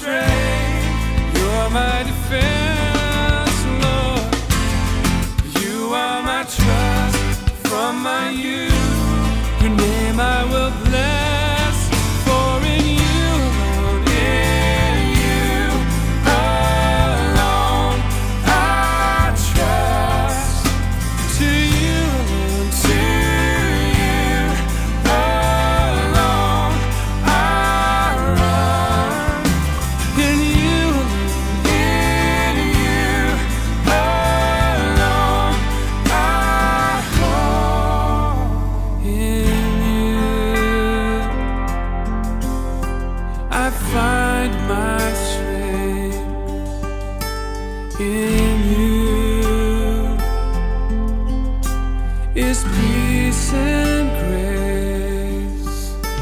strength, you're my defense, Lord. You are my trust from my youth. Your name I will bless, for in you alone, in you alone I trust. To you alone, to you alone I run. In you alone I hope. I find my strength. In you is peace and grace.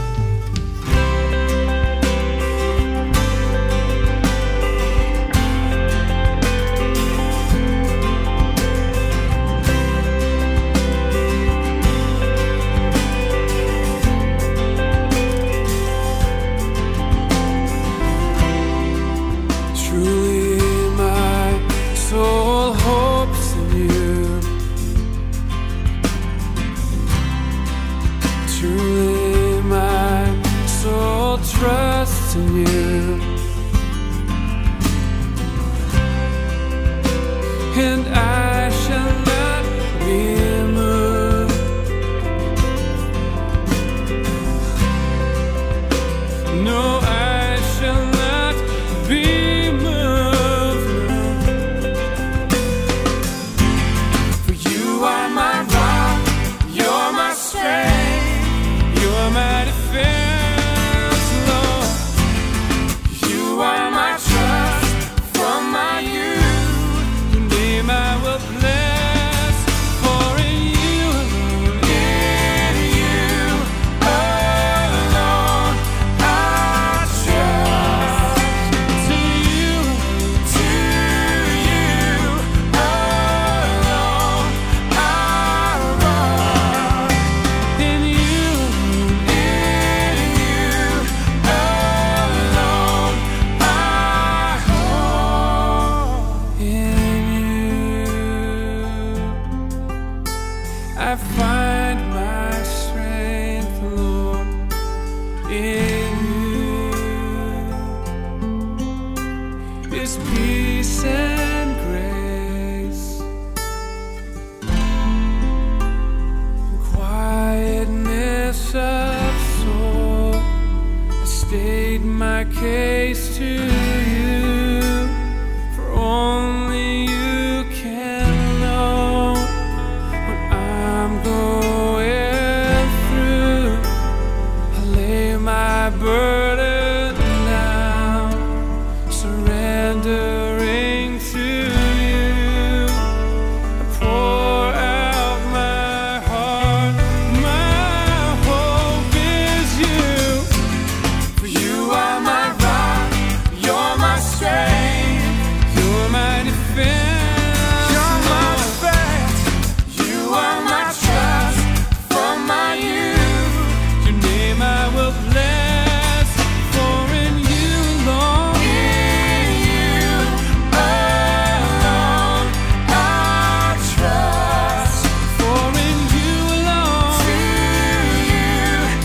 Truly my soul hopes in you. Truly my soul trusts in you. And I shall not be moved. No, I shall not be moved. For you are my rock, you're my strength, you're my defense, Lord. You are my trust from my youth. Your name I will bless, for in you alone, in you alone I trust. To you alone I run. In you alone I hope. In you I find my strength, Lord. In you is peace and grace. Quietness of soul, I state my case to you, for only you can know what I'm going through. I lay my burden down, surrendering to you. I pour out my heart, my hope is you. For you are my rock, you're my strength, you're my defense, you're my defense. You are my trust from my youth. Your name I will bless, for in you alone, in you alone I trust. For in you alone, to you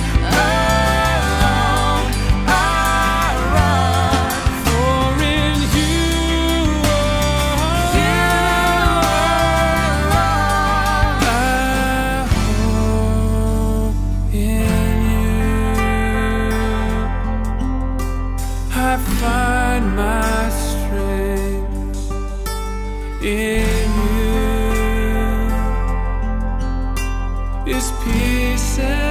alone I run. For in you alone I hope. In you I find my strength. In you is peace and